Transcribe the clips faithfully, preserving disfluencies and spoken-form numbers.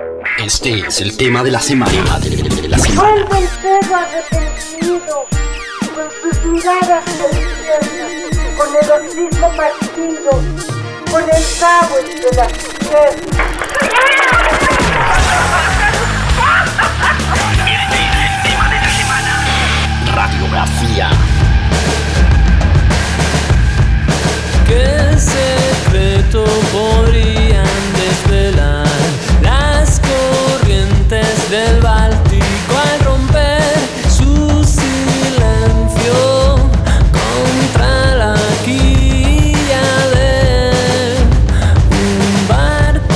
Este es el tema de la semana. De la semana. Vuelve el perro arrepentido, con sus miradas perdidas, con el hocico partido, con el cabo entre las piernas. Este es el tema de la semana. Radiografía. ¿Qué secreto podrían desvelar las corrientes del Báltico al romper su silencio contra la quilla de un barco?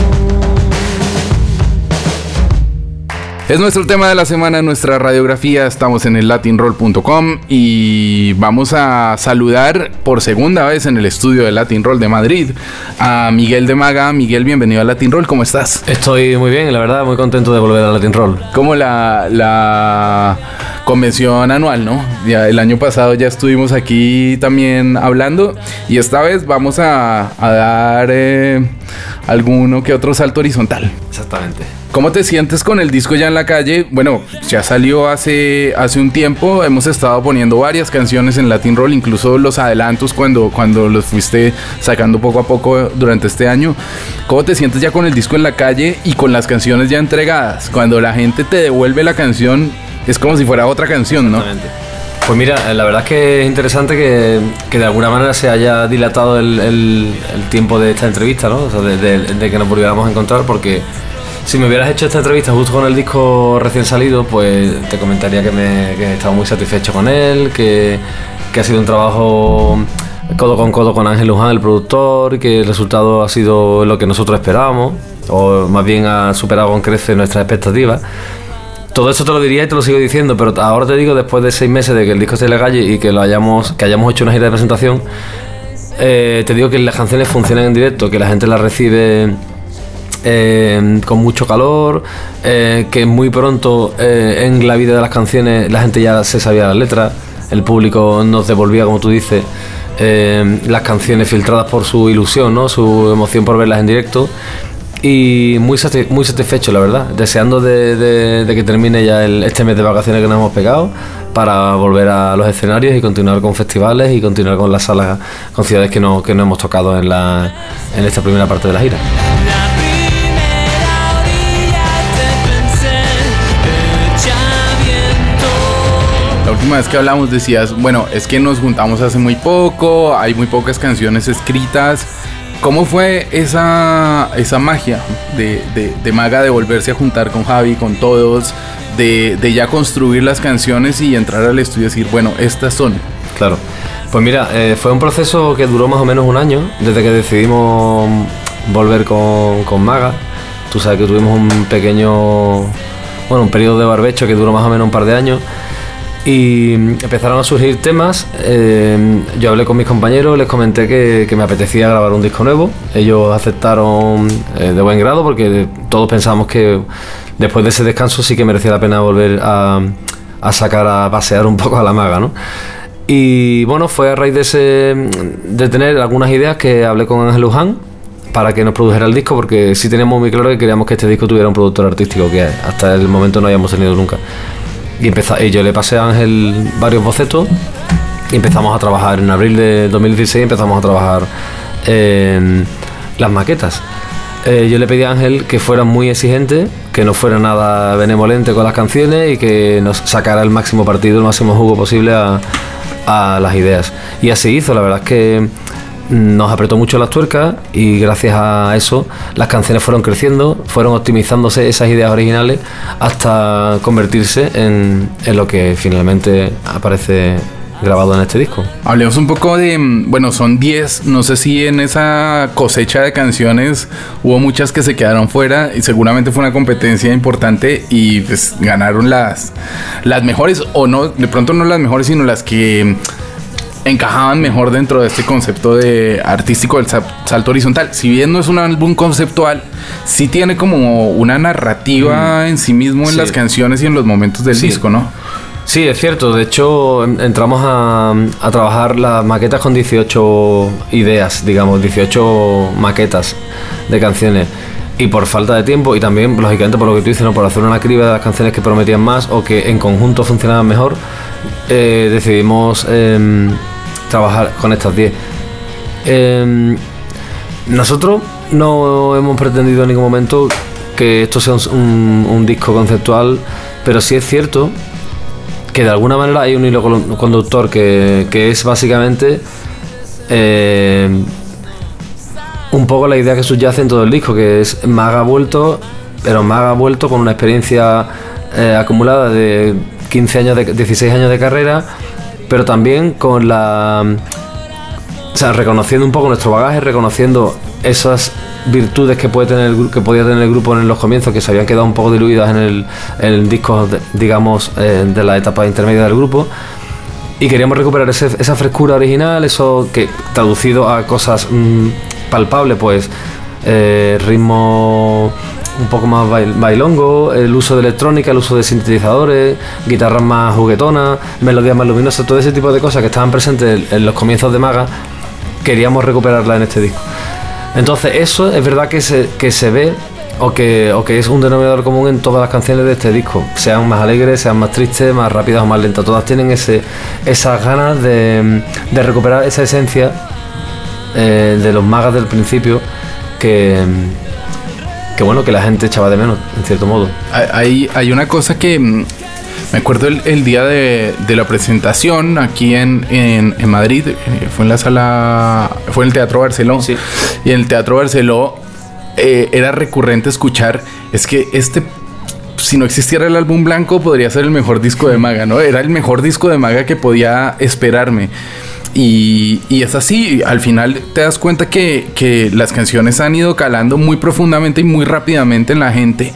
Es nuestro tema de la semana, nuestra radiografía. Estamos en el latin roll punto com y vamos a saludar por segunda vez en el estudio de Latin Roll de Madrid a Miguel de Maga. Miguel, bienvenido a Latin Roll, ¿cómo estás? Estoy muy bien, la verdad, muy contento de volver a Latin Roll. Como la, la convención anual, ¿no? Ya el año pasado ya estuvimos aquí también hablando y esta vez vamos a, a dar eh, alguno que otro salto horizontal. Exactamente. ¿Cómo te sientes con el disco ya en la calle? Bueno, ya salió hace, hace un tiempo. Hemos estado poniendo varias canciones en Latin Roll, incluso los adelantos cuando, cuando los fuiste sacando poco a poco durante este año. ¿Cómo te sientes ya con el disco en la calle y con las canciones ya entregadas? Cuando la gente te devuelve la canción, es como si fuera otra canción, ¿no? Exactamente. Pues mira, la verdad es que es interesante que, que de alguna manera se haya dilatado el, el, el tiempo de esta entrevista, ¿no? O sea, de, de, de que nos volviéramos a encontrar, porque si me hubieras hecho esta entrevista justo con el disco recién salido, pues te comentaría que, me, que he estado muy satisfecho con él, que, que ha sido un trabajo codo con codo con Ángel Luján, el productor, y que el resultado ha sido lo que nosotros esperábamos, o más bien ha superado con creces nuestras expectativas. Todo eso te lo diría y te lo sigo diciendo, pero ahora te digo, después de seis meses de que el disco esté en la calle y que lo hayamos, que hayamos hecho una gira de presentación, eh, te digo que las canciones funcionan en directo, que la gente las recibe Eh, con mucho calor, eh, que muy pronto eh, en la vida de las canciones la gente ya se sabía las letras, el público nos devolvía, como tú dices, eh, las canciones filtradas por su ilusión, ¿no? Su emoción por verlas en directo, y muy, satis- muy satisfecho, la verdad, deseando de, de, de que termine ya el, este mes de vacaciones que nos hemos pegado para volver a los escenarios y continuar con festivales y continuar con las salas, con ciudades que no, que no hemos tocado en, la, en esta primera parte de la gira. La última vez que hablamos decías, bueno, es que nos juntamos hace muy poco, hay muy pocas canciones escritas. ¿Cómo fue esa, esa magia de, de, de Maga de volverse a juntar con Javi, con todos, de, de ya construir las canciones y entrar al estudio y decir, bueno, estas son? Claro, pues mira, eh, fue un proceso que duró más o menos un año, desde que decidimos volver con, con Maga. Tú sabes que tuvimos un pequeño, bueno, un periodo de barbecho que duró más o menos un par de años. Y empezaron a surgir temas. eh, yo hablé con mis compañeros, les comenté que, que me apetecía grabar un disco nuevo. Ellos aceptaron eh, de buen grado, porque todos pensábamos que después de ese descanso sí que merecía la pena volver a, a sacar a pasear un poco a la Maga, ¿no? Y bueno, fue a raíz de, ese, de tener algunas ideas que hablé con Ángel Luján para que nos produjera el disco, porque sí teníamos muy claro que queríamos que este disco tuviera un productor artístico, que hasta el momento no habíamos tenido nunca. Y, empezó, y yo le pasé a Ángel varios bocetos y empezamos a trabajar. En abril de dos mil dieciséis empezamos a trabajar en las maquetas. Eh, yo le pedí a Ángel que fuera muy exigente, que no fuera nada benevolente con las canciones y que nos sacara el máximo partido, el máximo jugo posible a, a las ideas. Y así hizo. La verdad es que nos apretó mucho las tuercas y gracias a eso las canciones fueron creciendo, fueron optimizándose esas ideas originales hasta convertirse en, en lo que finalmente aparece grabado en este disco. Hablemos un poco de, bueno, son diez, no sé si en esa cosecha de canciones hubo muchas que se quedaron fuera y seguramente fue una competencia importante y pues ganaron las, las mejores, o no, de pronto no las mejores, sino las que encajaban mejor dentro de este concepto de artístico del salto horizontal. Si bien no es un álbum conceptual, sí tiene como una narrativa mm. en sí mismo en sí. las canciones y en los momentos del sí. disco, ¿no? Sí, es cierto. De hecho, entramos a, a trabajar las maquetas con dieciocho ideas, digamos, dieciocho maquetas de canciones. y por falta de tiempo y también, lógicamente, por lo que tú dices, ¿no? Por hacer una criba de las canciones que prometían más o que en conjunto funcionaban mejor, eh, decidimos eh, trabajar con estas diez. Eh, nosotros no hemos pretendido en ningún momento que esto sea un, un, un disco conceptual, pero sí es cierto que de alguna manera hay un hilo conductor que, que es básicamente eh, un poco la idea que subyace en todo el disco, que es Maga vuelto, pero Maga vuelto con una experiencia eh, acumulada de quince años, de dieciséis años de carrera, pero también con la... O sea, reconociendo un poco nuestro bagaje, reconociendo esas virtudes que puede tener el, que podía tener el grupo en los comienzos, que se habían quedado un poco diluidas en el, en el disco, de, digamos, eh, de la etapa intermedia del grupo, y queríamos recuperar ese, esa frescura original, eso que traducido a cosas mmm, palpables, pues eh, ritmo un poco más bail, bailongo, el uso de electrónica, el uso de sintetizadores, guitarras más juguetonas, melodías más luminosas, todo ese tipo de cosas que estaban presentes en, en los comienzos de Maga, queríamos recuperarla en este disco. Entonces eso es verdad que se, que se ve o que, o que es un denominador común en todas las canciones de este disco, sean más alegres, sean más tristes, más rápidas o más lentas, todas tienen ese, esas ganas de, de recuperar esa esencia eh, de los Magas del principio que, que bueno, que la gente echaba de menos en cierto modo. Hay, hay una cosa que me acuerdo el, el día de, de la presentación aquí en, en, en Madrid, eh, fue en la sala, fue en el Teatro Barceló, sí. Y en el Teatro Barceló eh, era recurrente escuchar, es que este, si no existiera el álbum blanco, podría ser el mejor disco de Maga, ¿no? Era el mejor disco de Maga que podía esperarme. Y, y es así, al final te das cuenta que, que las canciones han ido calando muy profundamente y muy rápidamente en la gente.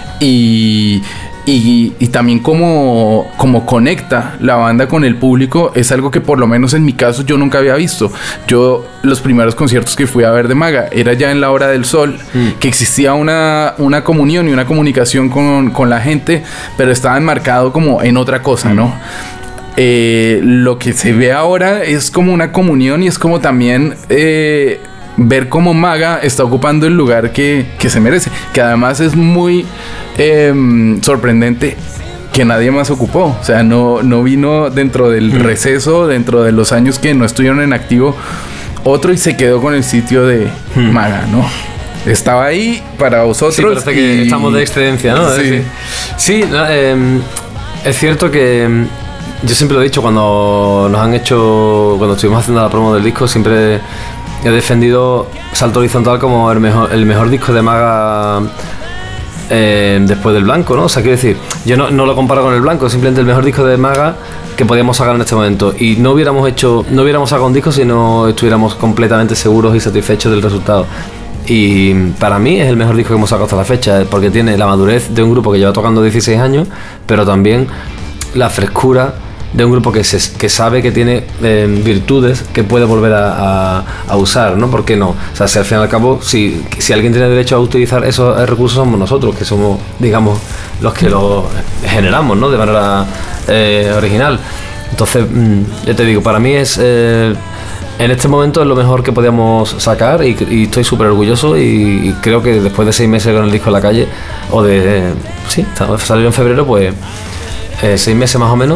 Y... Y, y también como, como conecta la banda con el público es algo que por lo menos en mi caso yo nunca había visto. Yo los primeros conciertos que fui a ver de Maga era ya en la Hora del Sol, mm. que existía una, una comunión y una comunicación con, con la gente, pero estaba enmarcado como en otra cosa, mm. ¿no? Eh, lo que se ve ahora es como una comunión y es como también... Eh, ver cómo Maga está ocupando el lugar que, que se merece, que además es muy eh, sorprendente que nadie más ocupó, o sea, no, no vino dentro del mm. receso, dentro de los años que no estuvieron en activo otro y se quedó con el sitio de mm. Maga, ¿no? Estaba ahí para vosotros. Sí, parece y... que estamos de excedencia, ¿no? Sí, sí, sí eh, es cierto que yo siempre lo he dicho cuando nos han hecho, cuando estuvimos haciendo la promo del disco, siempre he defendido Salto Horizontal como el mejor, el mejor disco de Maga eh, después del Blanco, ¿no? O sea, quiero decir, yo no, no lo comparo con el Blanco, simplemente el mejor disco de Maga que podíamos sacar en este momento. Y no hubiéramos hecho, no hubiéramos sacado un disco si no estuviéramos completamente seguros y satisfechos del resultado. Y para mí es el mejor disco que hemos sacado hasta la fecha, porque tiene la madurez de un grupo que lleva tocando dieciséis años, pero también la frescura de un grupo que, se, que sabe que tiene eh, virtudes que puede volver a, a, a usar, ¿no? ¿Por qué no? O sea, si al fin y al cabo, si, si alguien tiene derecho a utilizar esos recursos somos nosotros, que somos, digamos, los que los generamos, ¿no? De manera eh, original. Entonces, mmm, ya te digo, para mí es... Eh, en este momento es lo mejor que podíamos sacar y, y estoy súper orgulloso y, y creo que después de seis meses con el disco en la calle, o de... Eh, sí, salió en febrero, pues eh, seis meses más o menos.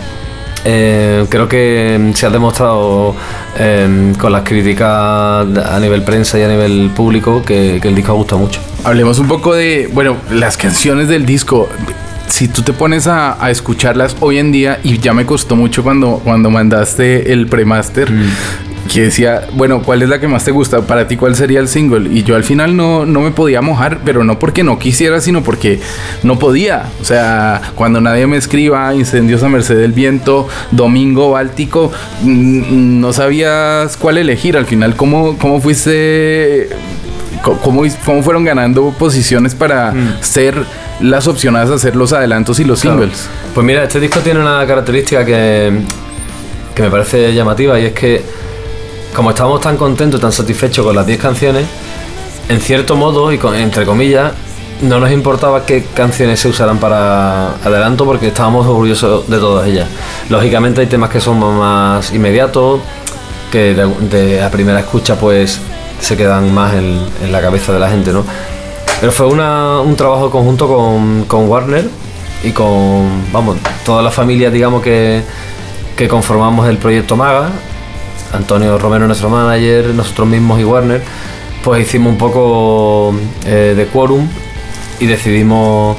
Eh, creo que se ha demostrado eh, con las críticas a nivel prensa y a nivel público que, que el disco gusta mucho. Hablemos un poco de, bueno, las canciones del disco. Si tú te pones a, a escucharlas hoy en día, y ya me costó mucho cuando, cuando mandaste el premaster, mm. que decía, bueno, ¿cuál es la que más te gusta? Para ti, ¿cuál sería el single? Y yo al final no, no me podía mojar, pero no porque no quisiera, sino porque no podía. O sea, cuando nadie me escriba, Incendios a Merced del Viento, Domingo Báltico, mmm, no sabías cuál elegir. Al final, ¿cómo, cómo fuiste... Cómo, cómo fueron ganando posiciones para mm. ser las opcionadas a hacer los adelantos y los claro. singles? Pues mira, este disco tiene una característica que, que me parece llamativa, y es que como estábamos tan contentos, tan satisfechos con las diez canciones, en cierto modo, y con, entre comillas, no nos importaba qué canciones se usaran para adelanto, porque estábamos orgullosos de todas ellas. Lógicamente hay temas que son más inmediatos, que de, de a primera escucha pues se quedan más en, en la cabeza de la gente, ¿no? Pero fue una, un trabajo conjunto con, con Warner y con, vamos, toda la familia, digamos, que, que conformamos el proyecto Maga. Antonio Romero, nuestro manager, nosotros mismos y Warner, pues hicimos un poco eh, de quórum y decidimos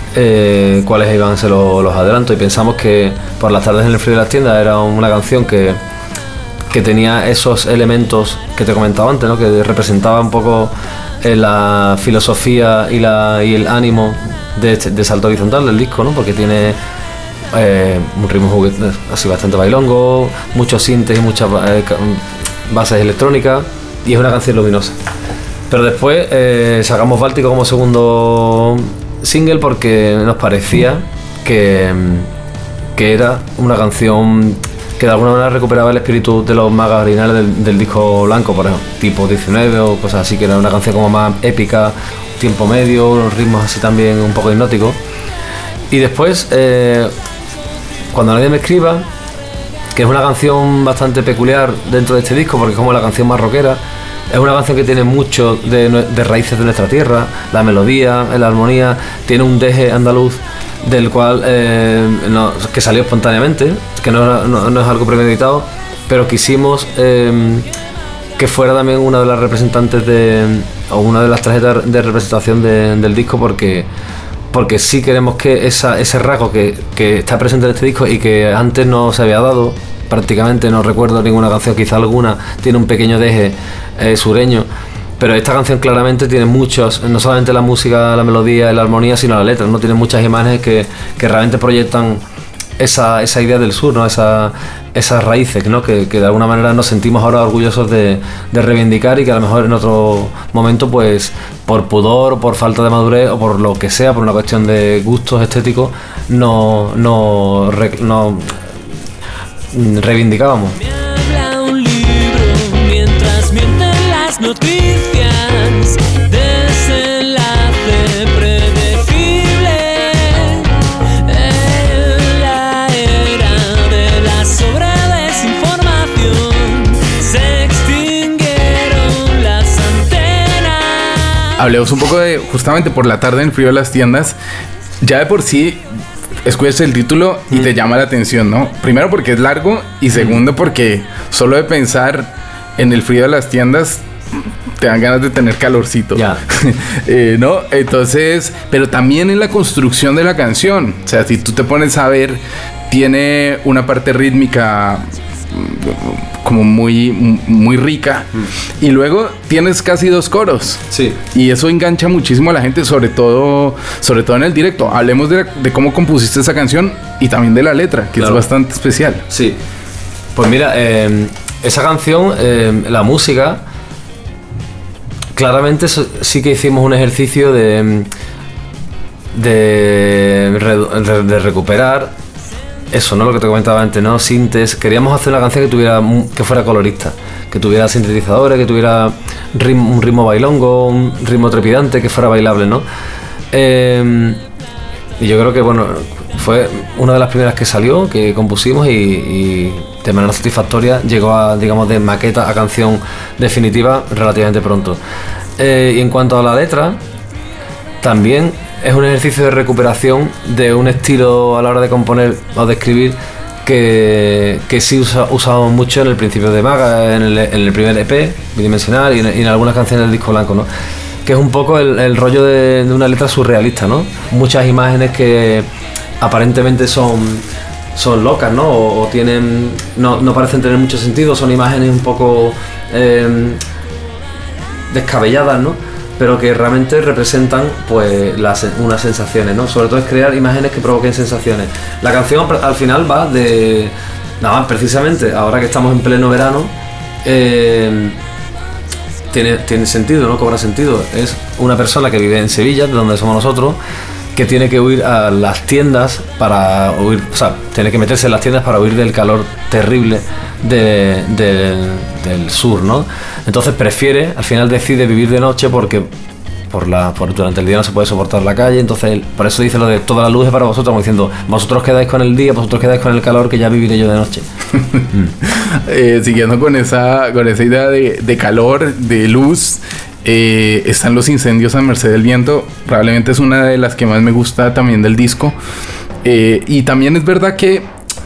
eh, cuáles iban a ser los, los adelantos, y pensamos que Por las tardes en el frío de las tiendas era una canción que, que tenía esos elementos que te comentaba antes, ¿no? Que representaba un poco eh, la filosofía y, la, y el ánimo de, de Salto Horizontal del disco, ¿no? Porque tiene eh, un ritmo juguete, así bastante bailongo, muchos sintes y muchas eh, bases electrónicas, y es una canción luminosa. Pero después eh, sacamos Báltico como segundo single porque nos parecía que, que era una canción que de alguna manera recuperaba el espíritu de los Magas originales del, del disco blanco, por ejemplo, tipo diecinueve o cosas así, que era una canción como más épica, tiempo medio, unos ritmos así también un poco hipnóticos. Y después, eh, Cuando nadie me escriba, que es una canción bastante peculiar dentro de este disco porque es como la canción más rockera, es una canción que tiene mucho de, de raíces de nuestra tierra, la melodía, la armonía, tiene un deje andaluz del cual eh, no, que salió espontáneamente, que no, no, no es algo premeditado, pero quisimos eh, que fuera también una de las representantes de, o una de las tarjetas de representación de, del disco, porque porque sí queremos que esa, ese rasgo que, que está presente en este disco y que antes no se había dado, prácticamente no recuerdo ninguna canción, quizá alguna tiene un pequeño deje eh, sureño, pero esta canción claramente tiene muchos, no solamente la música, la melodía y la armonía, sino la letra, ¿no? Tiene muchas imágenes que, que realmente proyectan esa, esa idea del sur, ¿no? Esa, esas raíces, ¿no? Que, que de alguna manera nos sentimos ahora orgullosos de, de reivindicar, y que a lo mejor en otro momento, pues por pudor o por falta de madurez o por lo que sea, por una cuestión de gustos estéticos, no, no, no reivindicábamos. Me habla un libro mientras mienten las noticias, desenlace predecible en la era de la sobredesinformación, se extinguieron las antenas. Hablemos un poco de justamente Por la tarde en el frío de las tiendas. Ya de por sí escuchas el título y mm. te llama la atención, ¿no? Primero porque es largo, y segundo porque solo de pensar en el frío de las tiendas te dan ganas de tener calorcito. Ya. eh, ¿no? Entonces, pero también en la construcción de la canción. O sea, si tú te pones a ver, tiene una parte rítmica como muy, muy rica, mm. y luego tienes casi dos coros. Sí. Y eso engancha muchísimo a la gente, sobre todo, sobre todo en el directo. Hablemos de, de cómo compusiste esa canción y también de la letra, que claro, es bastante especial. Sí. Pues mira, eh, esa canción, eh, la música, claramente sí que hicimos un ejercicio de, de, de recuperar eso, ¿no? Lo que te comentaba antes, ¿no? Sintes. Queríamos hacer una canción que tuviera, que fuera colorista, que tuviera sintetizadores, que tuviera ritmo, un ritmo bailongo, un ritmo trepidante, que fuera bailable, ¿no? Eh, y yo creo que, bueno, fue una de las primeras que salió, que compusimos, y, y de manera satisfactoria llegó a, digamos, de maqueta a canción definitiva relativamente pronto. Eh, y en cuanto a la letra, también es un ejercicio de recuperación de un estilo a la hora de componer o de escribir que, que sí usa, usamos mucho en el principio de Maga, en el, en el primer E P, bidimensional, y en, y en algunas canciones del disco blanco, ¿no? Que es un poco el, el rollo de, de una letra surrealista, ¿no? Muchas imágenes que aparentemente son, son locas, ¿no? O, o tienen, no, no parecen tener mucho sentido, son imágenes un poco eh, descabelladas, ¿no? Pero que realmente representan, pues, las, unas sensaciones, ¿no? Sobre todo es crear imágenes que provoquen sensaciones. La canción al final va de... Nada más, precisamente, ahora que estamos en pleno verano, eh, tiene, tiene sentido, ¿no? Cobra sentido. Es una persona que vive en Sevilla, de donde somos nosotros, que tiene que huir a las tiendas para huir... O sea, tiene que meterse en las tiendas para huir del calor terrible de, de, del sur, ¿no? Entonces prefiere, al final decide vivir de noche porque por la, por, durante el día no se puede soportar la calle. Entonces por eso dice lo de toda la luz es para vosotros, como diciendo, vosotros quedáis con el día, vosotros quedáis con el calor, que ya viviré yo de noche. mm. eh, siguiendo con esa, con esa idea de, de calor, de luz, Eh, están Los incendios a merced del viento. Probablemente es una de las que más me gusta también del disco. Eh, y también es verdad que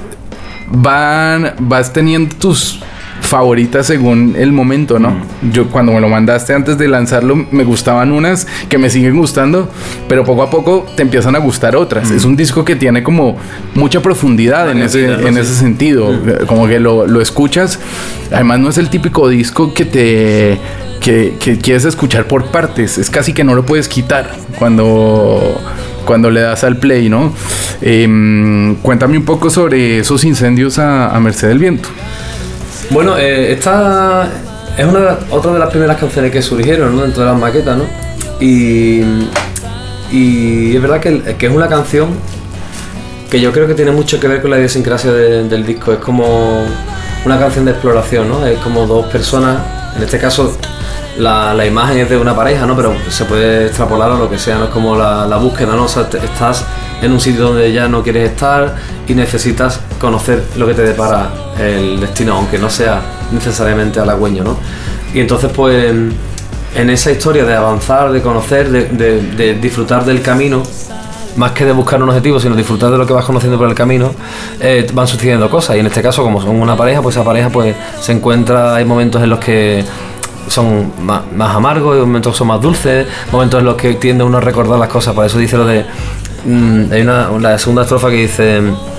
van, vas teniendo tus favoritas según el momento, ¿no? Mm. Yo cuando me lo mandaste antes de lanzarlo me gustaban unas que me siguen gustando, pero poco a poco te empiezan a gustar otras. Mm. Es un disco que tiene como mucha profundidad en ese, no, en sí. ese sentido. Mm. Como que lo, lo escuchas. Además no es el típico disco que te... Que, que quieres escuchar por partes. Es casi que no lo puedes quitar cuando... cuando le das al play, ¿no? Eh, cuéntame un poco sobre esos incendios a, a merced del viento. Bueno, eh, esta es una de las, otra de las primeras canciones que surgieron, ¿no? Dentro de las maquetas, ¿no? Y, y es verdad que, que es una canción que yo creo que tiene mucho que ver con la idiosincrasia de, del disco. Es como una canción de exploración, ¿no? Es como dos personas, en este caso la, la imagen es de una pareja, ¿no? Pero se puede extrapolar a lo que sea, ¿no? Es como la, la búsqueda, ¿no? O sea, te, estás en un sitio donde ya no quieres estar y necesitas conocer lo que te depara el destino, aunque no sea necesariamente halagüeño, ¿no? Y entonces, pues, en esa historia de avanzar, de conocer, de, de, de disfrutar del camino, más que de buscar un objetivo, sino disfrutar de lo que vas conociendo por el camino, eh, van sucediendo cosas. Y en este caso, como son una pareja, pues esa pareja pues se encuentra, hay momentos en los que son más, más amargos, hay momentos que son más dulces, momentos en los que tiende uno a recordar las cosas. Por eso dice lo de... Mmm, hay una, la segunda estrofa que dice...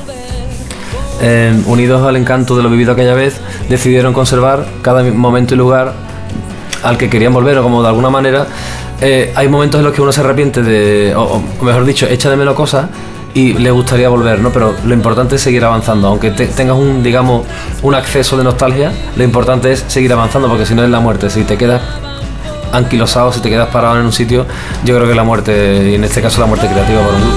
Eh, unidos al encanto de lo vivido aquella vez, decidieron conservar cada momento y lugar al que querían volver, o como de alguna manera eh, hay momentos en los que uno se arrepiente de, o, o mejor dicho, echa de menos cosas y le gustaría volver, ¿no? Pero lo importante es seguir avanzando, aunque te, tengas un, digamos, un acceso de nostalgia, lo importante es seguir avanzando, porque si no es la muerte. Si te quedas anquilosado, si te quedas parado en un sitio, yo creo que la muerte, y en este caso la muerte creativa para un grupo.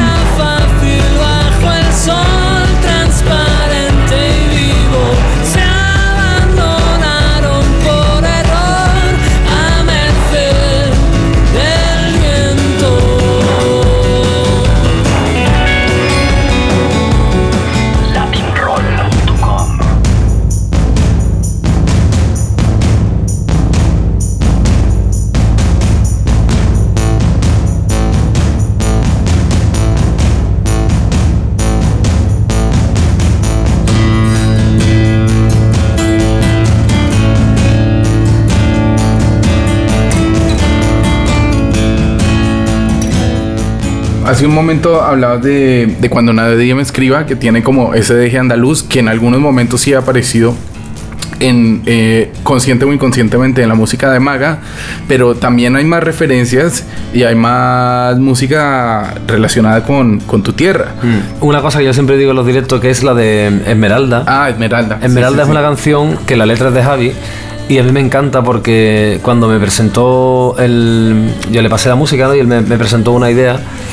Hace un momento hablabas de, de Cuando nadie me escriba, que tiene como ese deje andaluz, que en algunos momentos sí ha aparecido en, eh, consciente o inconscientemente en la música de Maga, pero también hay más referencias y hay más música relacionada con, con tu tierra. Mm. Una cosa que yo siempre digo en los directos, que es la de Esmeralda. Ah, Esmeralda. Esmeralda sí, sí, es sí. una canción que la letra es de Javi. Y a mí me encanta porque cuando me presentó el... Yo le pasé la música, ¿no? Y él me, me presentó una idea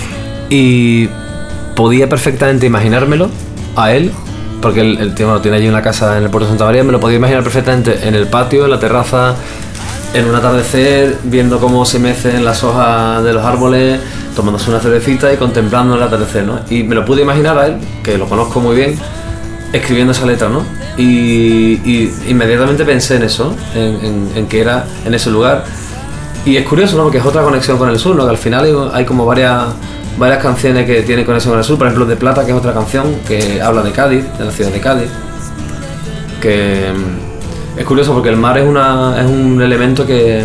y podía perfectamente imaginármelo a él, porque el, el tío lo tiene allí en la casa en el puerto de Santa María. Me lo podía imaginar perfectamente en el patio, en la terraza, en un atardecer, viendo cómo se mecen las hojas de los árboles, tomándose una cervecita y contemplando el atardecer, ¿no? Y me lo pude imaginar a él, que lo conozco muy bien, escribiendo esa letra, ¿no? Y, y inmediatamente pensé en eso, en, en, en que era en ese lugar. Y es curioso, ¿no? Porque es otra conexión con el sur, ¿no? Que al final hay, hay como varias, varias canciones que tienen conexión con el sur. Por ejemplo, De Plata, que es otra canción que habla de Cádiz, de la ciudad de Cádiz. Que es curioso porque el mar es, una, es un elemento que,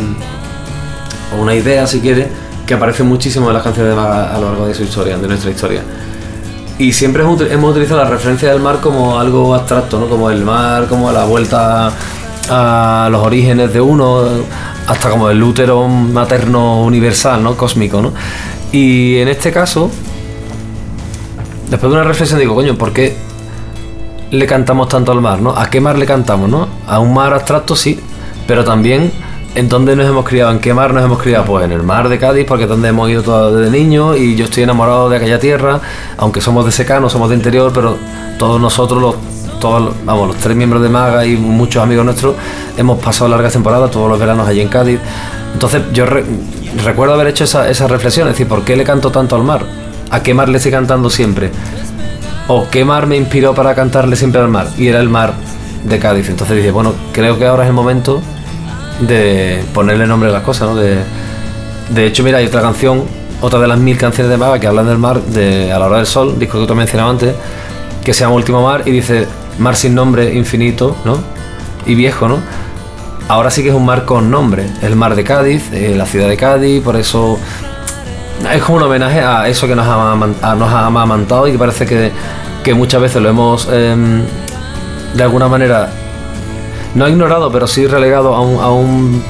o una idea, si quieres, que aparece muchísimo en las canciones de Maga a lo largo de su historia, de nuestra historia. Y siempre hemos utilizado la referencia del mar como algo abstracto, ¿no? Como el mar, como la vuelta a los orígenes de uno, hasta como el útero materno universal, ¿no? Cósmico, ¿no? Y en este caso, después de una reflexión digo, coño, ¿por qué le cantamos tanto al mar, ¿no? ¿A qué mar le cantamos, no? A un mar abstracto sí, pero también ¿en dónde nos hemos criado? ¿En qué mar nos hemos criado? Pues en el mar de Cádiz, porque es donde hemos ido todos desde niños y yo estoy enamorado de aquella tierra, aunque somos de secano, somos de interior, pero todos nosotros, los, todos, vamos, los tres miembros de Maga y muchos amigos nuestros, hemos pasado largas temporadas, todos los veranos allí en Cádiz. Entonces yo re, recuerdo haber hecho esa, esa reflexión, es decir, ¿por qué le canto tanto al mar? ¿A qué mar le estoy cantando siempre? ¿O qué mar me inspiró para cantarle siempre al mar? Y era el mar de Cádiz. Entonces dije, bueno, creo que ahora es el momento, de ponerle nombre a las cosas, ¿no? De, de hecho, mira, hay otra canción, otra de las mil canciones de Maga que hablan del mar, de A la hora del sol, disco que tú mencionabas antes, que se llama Último mar y dice mar sin nombre, infinito, ¿no? Y viejo, ¿no? Ahora sí que es un mar con nombre, el mar de Cádiz, eh, la ciudad de Cádiz, por eso es como un homenaje a eso que nos ha, a, nos ha amamantado y que parece que, que muchas veces lo hemos eh, de alguna manera no ignorado, pero sí relegado a un, a un,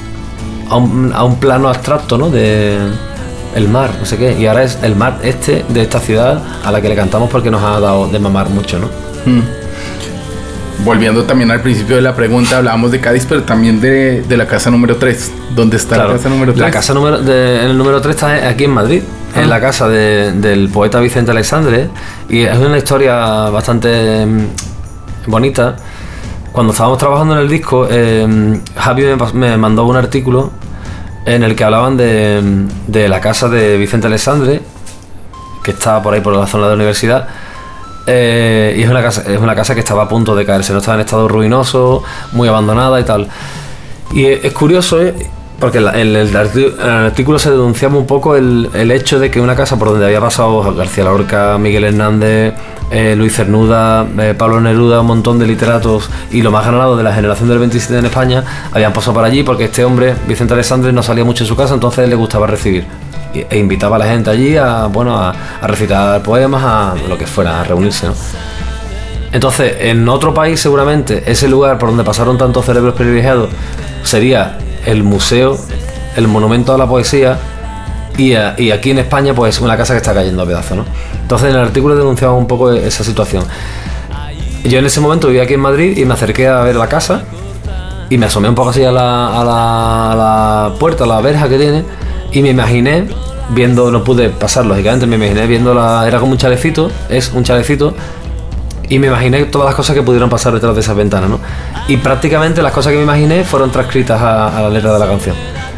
a un, a un plano abstracto, ¿no? De el mar, no sé qué, y ahora es el mar este de esta ciudad a la que le cantamos porque nos ha dado de mamar mucho, ¿no? Hmm. Volviendo también al principio de la pregunta, hablábamos de Cádiz, pero también de, de la casa número tres. ¿Dónde está claro, la casa número tres? La casa número, de, el número tres está aquí en Madrid, ah. en la casa de, del poeta Vicente Aleixandre, y es una historia bastante bonita. Cuando estábamos trabajando en el disco, eh, Javi me, me mandó un artículo en el que hablaban de, de la casa de Vicente Aleixandre, que está por ahí por la zona de la universidad. Eh, y es una casa es una casa que estaba a punto de caerse, no estaba en estado ruinoso, muy abandonada y tal. Y es, es curioso, ¿eh? Porque en el, el, el artículo se denunciaba un poco el, el hecho de que una casa por donde había pasado García Lorca, Miguel Hernández, eh, Luis Cernuda, eh, Pablo Neruda, un montón de literatos y lo más ganado de la generación del veintisiete en España, habían pasado por allí porque este hombre, Vicente Aleixandre, no salía mucho de su casa, entonces le gustaba recibir e invitaba a la gente allí a, bueno, a, a recitar poemas, a lo que fuera, a reunirse, ¿no? Entonces, en otro país seguramente ese lugar por donde pasaron tantos cerebros privilegiados sería el museo, el monumento a la poesía, y, a, y aquí en España pues una casa que está cayendo a pedazos, ¿no? Entonces en el artículo denunciaba un poco esa situación. Yo en ese momento vivía aquí en Madrid y me acerqué a ver la casa y me asomé un poco así a la, a la, a la puerta, a la verja que tiene, y me imaginé viendo, no pude pasar lógicamente, me imaginé viendo la, era como un chalecito, es un chalecito, y me imaginé todas las cosas que pudieron pasar detrás de esas ventanas, ¿no? Y prácticamente las cosas que me imaginé fueron transcritas a, a la letra de la canción.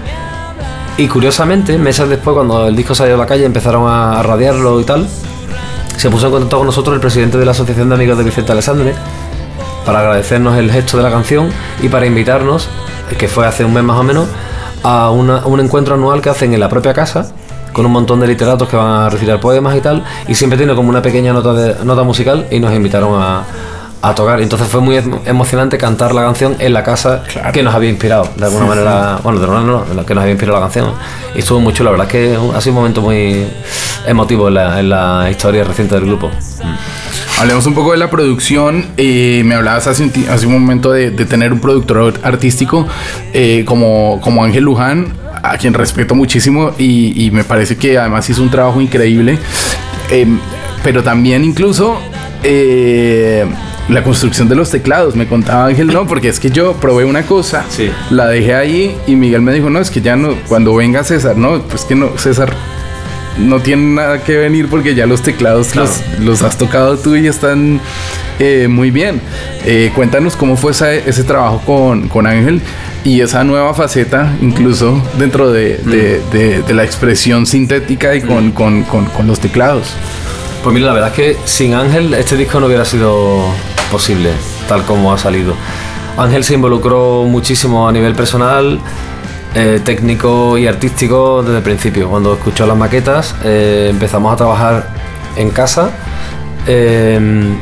Y curiosamente, meses después, cuando el disco salió a la calle, empezaron a, a radiarlo y tal, se puso en contacto con nosotros el presidente de la Asociación de Amigos de Vicente Aleixandre para agradecernos el gesto de la canción y para invitarnos, que fue hace un mes más o menos, a, una, a un encuentro anual que hacen en la propia casa con un montón de literatos que van a recitar poemas y tal, y siempre tiene como una pequeña nota de, nota musical, y nos invitaron a, a tocar. Entonces fue muy emocionante cantar la canción en la casa, claro, que nos había inspirado de alguna sí, manera, sí. bueno, de alguna manera no, que nos había inspirado la canción, y estuvo muy chulo. La verdad es que ha sido un momento muy emotivo en la, en la historia reciente del grupo. Hablemos un poco de la producción. Eh, me hablabas hace un, hace un momento de, de tener un productor artístico eh, como, como Ángel Luján, a quien respeto muchísimo, y, y me parece que además hizo un trabajo increíble. Eh, pero también incluso eh, la construcción de los teclados, me contaba Ángel, no, porque es que yo probé una cosa, sí, la dejé ahí y Miguel me dijo, no, es que ya no, cuando venga César, no, pues que no, César no tiene nada que venir porque ya los teclados, claro, los, los has tocado tú y están eh, muy bien. Eh, cuéntanos cómo fue esa, ese trabajo con, con Ángel y esa nueva faceta, incluso dentro de, mm. de, de, de la expresión sintética y con, mm. con, con, con los teclados. Pues mira, la verdad es que sin Ángel este disco no hubiera sido posible, tal como ha salido. Ángel se involucró muchísimo a nivel personal, Eh, técnico y artístico desde el principio. Cuando escuchó las maquetas eh, empezamos a trabajar en casa eh,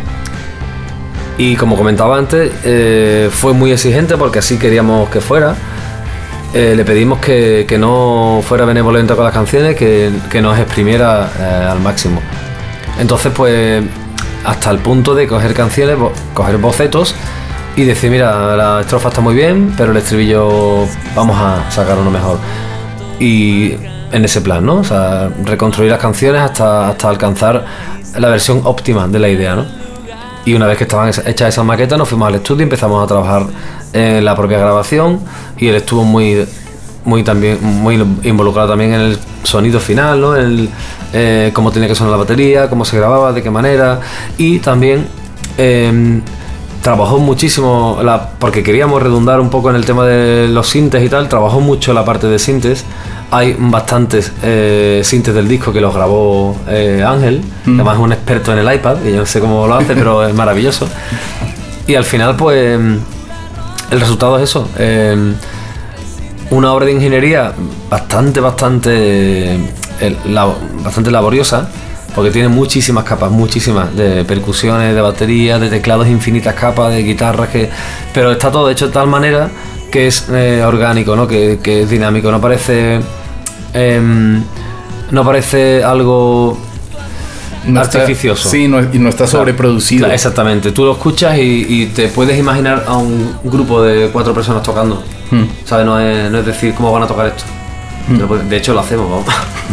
y como comentaba antes eh, fue muy exigente porque así queríamos que fuera. Eh, le pedimos que, que no fuera benevolente con las canciones, que, que nos exprimiera eh, al máximo. Entonces pues hasta el punto de coger canciones, bo- coger bocetos y decir, mira, la estrofa está muy bien, pero el estribillo vamos a sacar uno mejor. Y en ese plan, ¿no? O sea, reconstruir las canciones hasta, hasta alcanzar la versión óptima de la idea, ¿no? Y una vez que estaban hechas esas maquetas, nos fuimos al estudio y empezamos a trabajar en la propia grabación, y él estuvo muy, muy, también, muy involucrado también en el sonido final, ¿no? En el, eh, cómo tenía que sonar la batería, cómo se grababa, de qué manera, y también Eh, trabajó muchísimo, la, porque queríamos redundar un poco en el tema de los sintes y tal, trabajó mucho la parte de sintes. Hay bastantes eh, sintes del disco que los grabó eh, Ángel, mm. además es un experto en el iPad, y yo no sé cómo lo hace, pero es maravilloso. Y al final, pues, el resultado es eso. Eh, una obra de ingeniería bastante, bastante, eh, labo, bastante laboriosa, porque tiene muchísimas capas, muchísimas, de percusiones, de baterías, de teclados, infinitas capas, de guitarras, que, pero está todo hecho de tal manera que es eh, orgánico, ¿no? Que, que es dinámico, no parece, eh, no parece algo no artificioso. Está, sí, no, y no está sobreproducido. Claro, exactamente, tú lo escuchas y, y te puedes imaginar a un grupo de cuatro personas tocando, hmm. ¿sabes? No es, no es decir cómo van a tocar esto. Hmm. De hecho lo hacemos, vamos.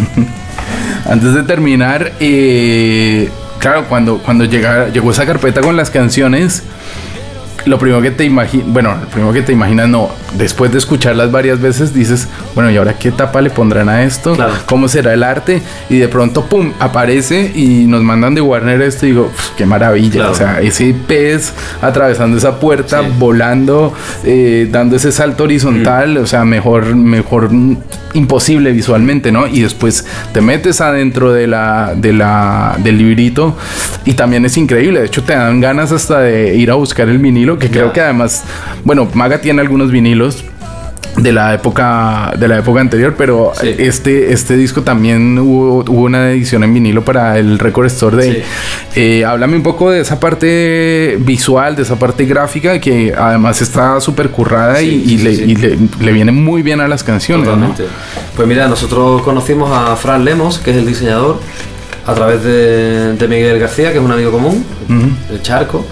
Antes de terminar, eh, claro, cuando, cuando llega, llegó esa carpeta con las canciones, lo primero que te imaginas, bueno, lo primero que te imaginas, no, después de escucharlas varias veces dices, bueno, ¿y ahora qué tapa le pondrán a esto? Claro. ¿Cómo será el arte? Y de pronto, pum, aparece y nos mandan de Warner esto y digo, qué maravilla, claro. O sea, ese pez atravesando esa puerta, sí. volando, eh, dando ese salto horizontal, mm. o sea, mejor, mejor imposible visualmente, ¿no? Y después te metes adentro de la, de la, del librito y también es increíble, de hecho te dan ganas hasta de ir a buscar el vinilo, que creo ya. que además, bueno, Maga tiene algunos vinilos de la época de la época anterior, pero sí. este este disco también hubo, hubo una edición en vinilo para el Record Store Day. Sí. Eh, háblame un poco de esa parte visual, de esa parte gráfica que además está súper currada sí, y, y, sí, le, sí. y le, le viene muy bien a las canciones, ¿no? Pues mira, nosotros conocimos a Fran Lemos, que es el diseñador, a través de, de Miguel García, que es un amigo común, uh-huh. de Charco,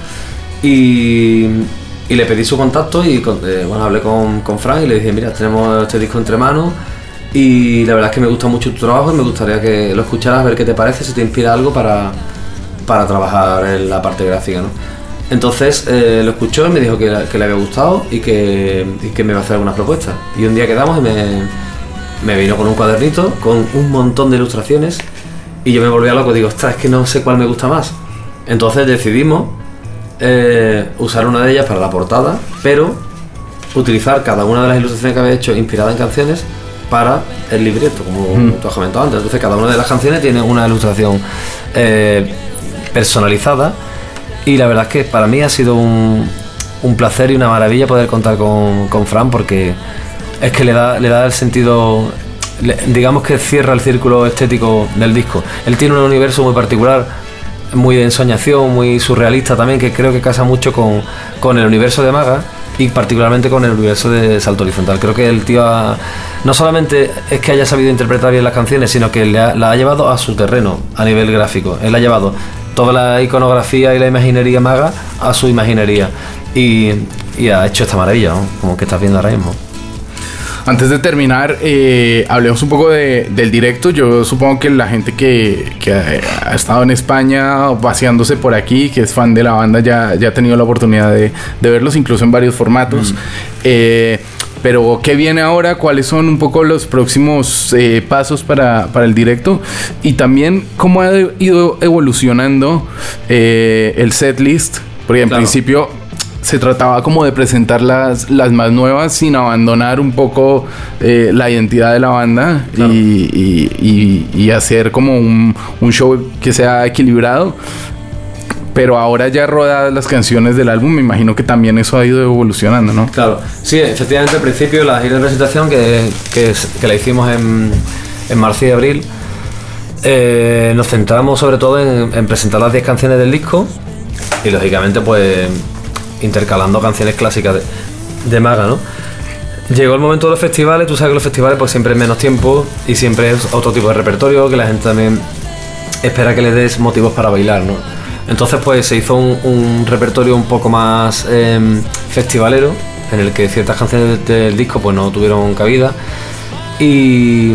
y Y le pedí su contacto y eh, bueno, hablé con, con Fran y le dije, mira, tenemos este disco entre manos y la verdad es que me gusta mucho tu trabajo y me gustaría que lo escucharas, ver qué te parece, si te inspira algo para, para trabajar en la parte gráfica, ¿no? Entonces eh, lo escuchó y me dijo que, que le había gustado y que, y que me iba a hacer algunas propuestas. Y un día quedamos y me, me vino con un cuadernito con un montón de ilustraciones y yo me volví a loco, digo, ostras, es que no sé cuál me gusta más. Entonces decidimos Eh, usar una de ellas para la portada, pero utilizar cada una de las ilustraciones que había hecho inspirada en canciones para el libreto, como mm. tú has comentado antes. Entonces cada una de las canciones tiene una ilustración eh, personalizada y la verdad es que para mí ha sido un, un placer y una maravilla poder contar con, con Fran, porque es que le da, le da el sentido, le, digamos que cierra el círculo estético del disco. Él tiene un universo muy particular, muy de ensoñación, muy surrealista también, que creo que casa mucho con, con el universo de Maga y particularmente con el universo de Salto Horizontal. Creo que el tío ha, no solamente es que haya sabido interpretar bien las canciones, sino que le ha, la ha llevado a su terreno a nivel gráfico. Él ha llevado toda la iconografía y la imaginería Maga a su imaginería y, y ha hecho esta maravilla, ¿no? Como que estás viendo ahora mismo. Antes de terminar, eh, hablemos un poco de, del directo. Yo supongo que la gente que, que ha estado en España paseándose por aquí, que es fan de la banda, ya, ya ha tenido la oportunidad de, de verlos, incluso en varios formatos. Mm. Eh, pero, ¿qué viene ahora? ¿Cuáles son un poco los próximos eh, pasos para, para el directo? Y también, ¿cómo ha ido evolucionando eh, el setlist? Porque en claro. principio se trataba como de presentar las, las más nuevas sin abandonar un poco eh, la identidad de la banda, claro. y, y, y, y hacer como un, un show que sea equilibrado. Pero ahora ya rodadas las canciones del álbum, me imagino que también eso ha ido evolucionando, ¿no? Claro, sí, efectivamente al principio la gira de presentación que, que, que la hicimos en, en marzo y abril, eh, nos centramos sobre todo en, en presentar las diez canciones del disco y lógicamente pues intercalando canciones clásicas de, de Maga, ¿no? Llegó el momento de los festivales, tú sabes que los festivales pues siempre es menos tiempo y siempre es otro tipo de repertorio, que la gente también espera que le des motivos para bailar, ¿no? Entonces pues se hizo un, un repertorio un poco más eh, festivalero, en el que ciertas canciones del disco pues no tuvieron cabida y,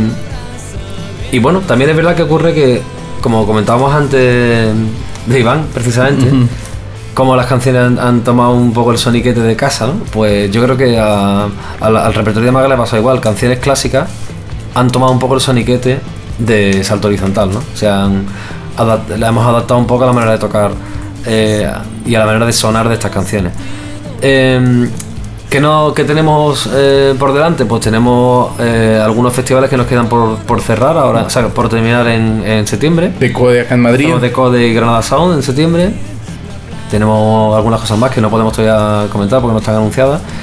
y bueno, también es verdad que ocurre que, como comentábamos antes de Iván precisamente, uh-huh. como las canciones han, han tomado un poco el soniquete de casa, ¿no? Pues yo creo que a, a, al repertorio de Maga le pasa igual. Canciones clásicas han tomado un poco el soniquete de Salto Horizontal, ¿no? O sea, han, adapt- le hemos adaptado un poco a la manera de tocar eh, y a la manera de sonar de estas canciones. Eh, ¿Qué, no, qué tenemos eh, por delante? Pues tenemos eh, algunos festivales que nos quedan por, por cerrar ahora, o sea, por terminar en, en septiembre. Decode acá en Madrid. Tenemos Decode y Granada Sound en septiembre. Tenemos algunas cosas más que no podemos todavía comentar porque no están anunciadas.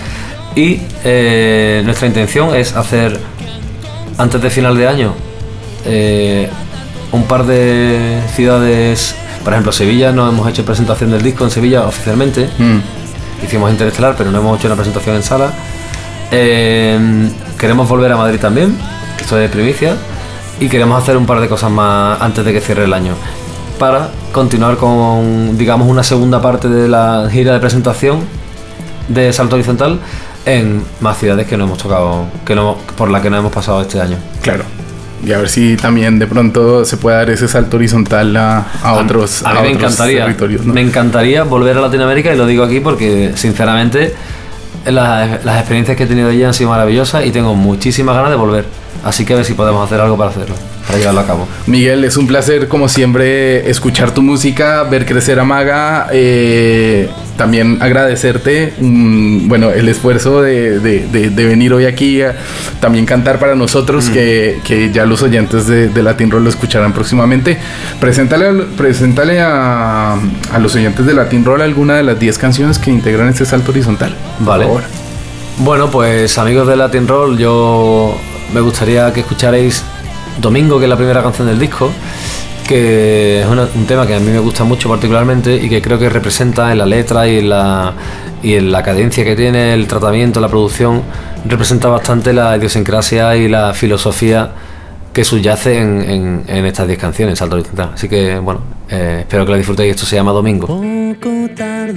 Y eh, nuestra intención es hacer, antes de final de año, eh, un par de ciudades. Por ejemplo, Sevilla, no hemos hecho presentación del disco en Sevilla oficialmente. Mm. Hicimos Interestelar, pero no hemos hecho una presentación en sala. Eh, queremos volver a Madrid también, que esto es de primicia. Y queremos hacer un par de cosas más antes de que cierre el año, para continuar con, digamos, una segunda parte de la gira de presentación de Salto Horizontal en más ciudades que no hemos tocado, que no, por las que no hemos pasado este año. Claro. Y a ver si también de pronto se puede dar ese salto horizontal a, a otros, a, a, a mí me otros encantaría, territorios, ¿no? Me encantaría volver a Latinoamérica, y lo digo aquí porque sinceramente las, las experiencias que he tenido allí han sido maravillosas y tengo muchísimas ganas de volver. Así que a ver si podemos hacer algo para hacerlo, para llevarlo a cabo. Miguel, es un placer como siempre escuchar tu música, ver crecer a Maga, eh, también agradecerte um, bueno, el esfuerzo de, de, de, de venir hoy aquí a también cantar para nosotros, mm. que, que ya los oyentes de, de Latin Roll lo escucharán próximamente. Preséntale, preséntale a, a los oyentes de Latin Roll alguna de las diez canciones que integran este salto horizontal. Vale. Por favor. Bueno, pues amigos de Latin Roll, yo me gustaría que escucharais Domingo, que es la primera canción del disco, que es una, un tema que a mí me gusta mucho particularmente y que creo que representa en la letra y en la, y en la cadencia que tiene, el tratamiento, la producción, representa bastante la idiosincrasia y la filosofía que subyace en, en, en estas diez canciones, Salto Horizontal. Así que, bueno, eh, espero que la disfrutéis. Esto se llama Domingo. Poco tardó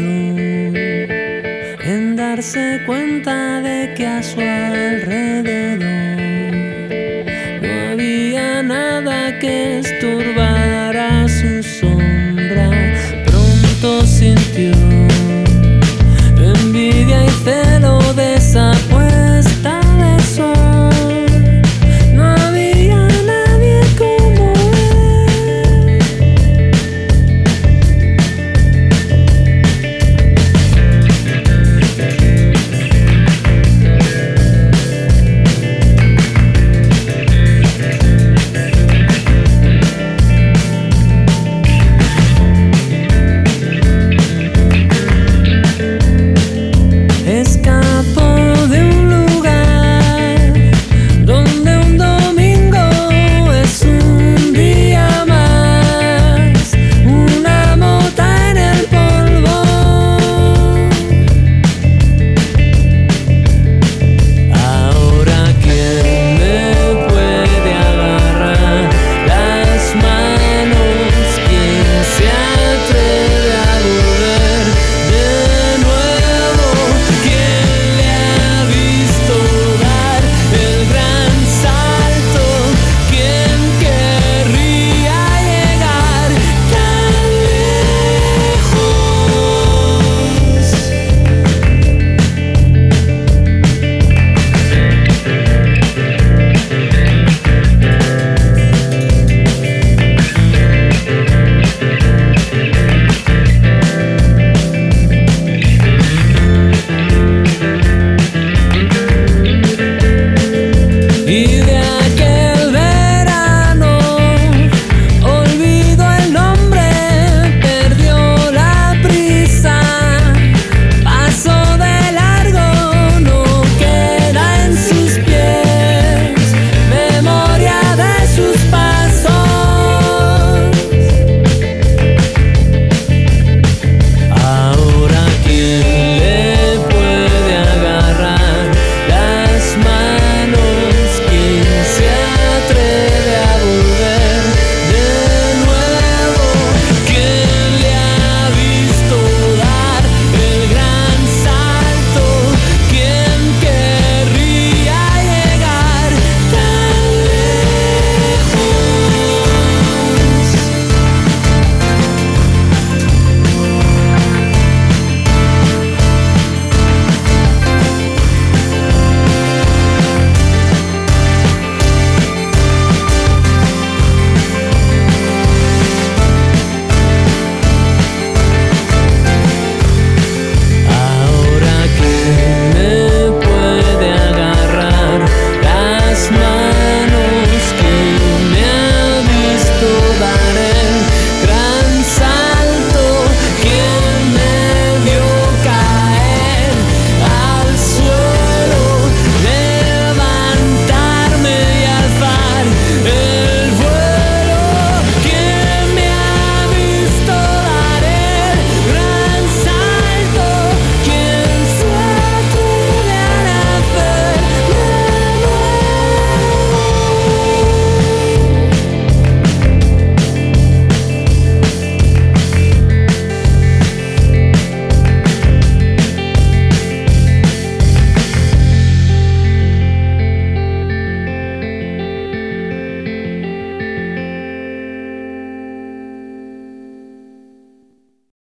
en darse cuenta de que a su alrededor no había nada que estorbar.